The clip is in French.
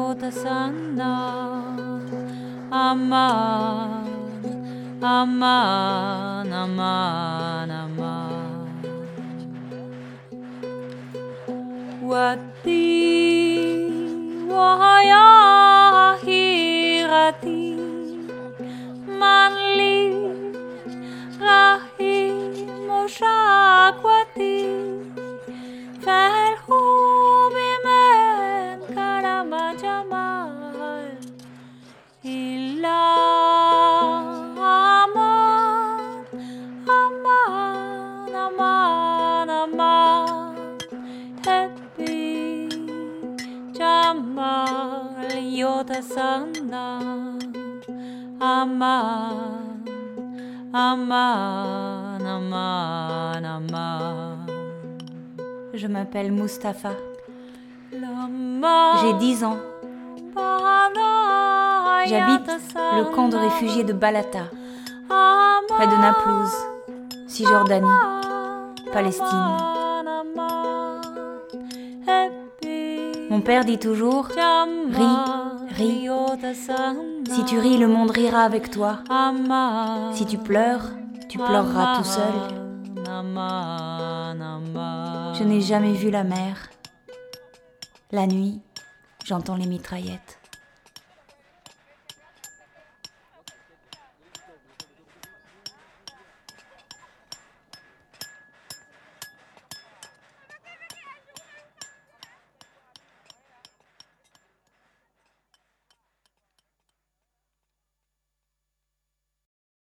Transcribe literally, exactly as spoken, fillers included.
yota sana. Aman, aman, aman, aman. Wati wahaya hirati manli rahi moshakwati felhumi men karama jamal illa aman aman aman aman happy jamal yota sana aman aman aman aman. Je m'appelle Mustapha. J'ai dix ans. J'habite le camp de réfugiés de Balata, près de Naplouse, Cisjordanie, Palestine. Mon père dit toujours « Ris, ris. Si tu ris, le monde rira avec toi. Si tu pleures, tu pleureras tout seul. » Je n'ai jamais vu la mer. La nuit, j'entends les mitraillettes.